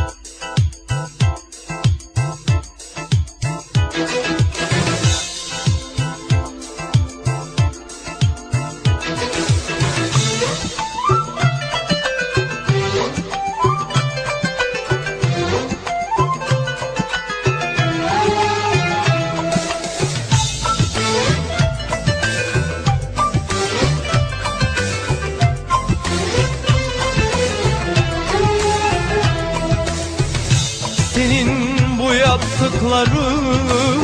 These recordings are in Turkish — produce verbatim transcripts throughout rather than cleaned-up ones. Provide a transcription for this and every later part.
Senin bu yaptıkların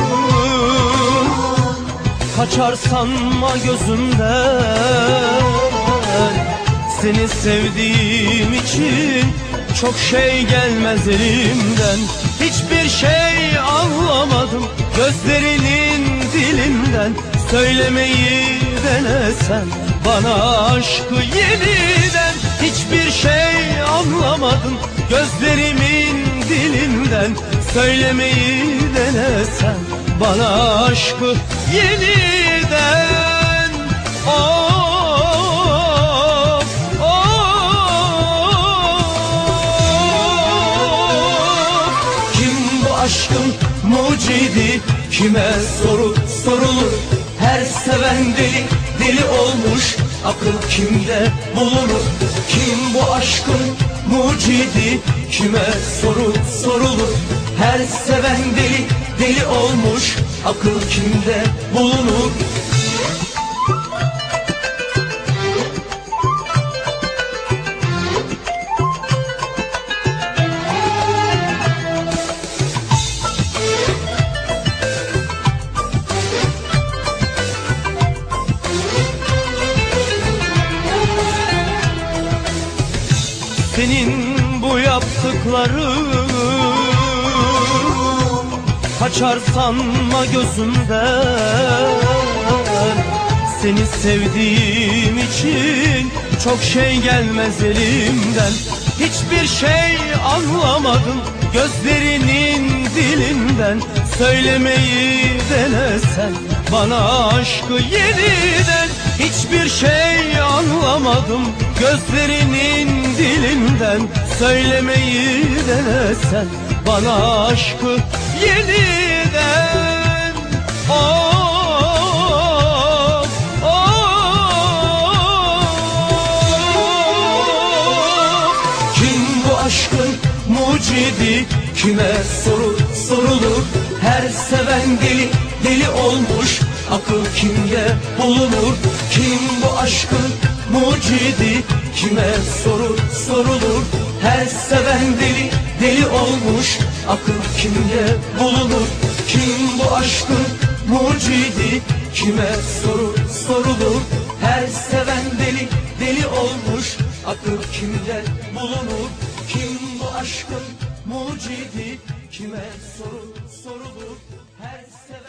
kaçar sanma gözümden. Seni sevdiğim için çok şey gelmez elimden. Hiçbir şey anlamadım gözlerinin dilinden. Söylemeyi denesen bana aşkı yeniden. Hiçbir şey anlamadım gözlerimin dilinden. Söylemeyi denesen bana aşkı yeniden. Of, of. Kim bu aşkın mucidi, kime soru sorulur? Her seven deli deli olmuş, akıl kimde bulunur? Kim bu aşkın mucidi, kime soru sorulur? Her seven deli deli olmuş, akıl kimde bulunur? Senin bu yaptıkların kaçar sanma gözümden. Seni sevdiğim için çok şey gelmez elimden. Hiçbir şey anlamadım gözlerinin dilinden. Söylemeyi denesen bana aşkı yeniden. Hiçbir şey anlamadım gözlerinin dilinden. Söylemeyi denesen bana aşkı yeniden. Of, of. Kim bu aşkın mucidi, kime soru sorulur? Her seven deli deli olmuş, akıl kimde bulunur? Kim bu aşkın mucidi, kime soru sorulur? Her seven deli deli olmuş, akıl kimde bulunur? Kim bu aşkın mucidi, kime soru sorulur? Her seven deli deli olmuş, akıl kimde bulunur? Kim bu aşkın mucidi, kime soru sorulur? Her seven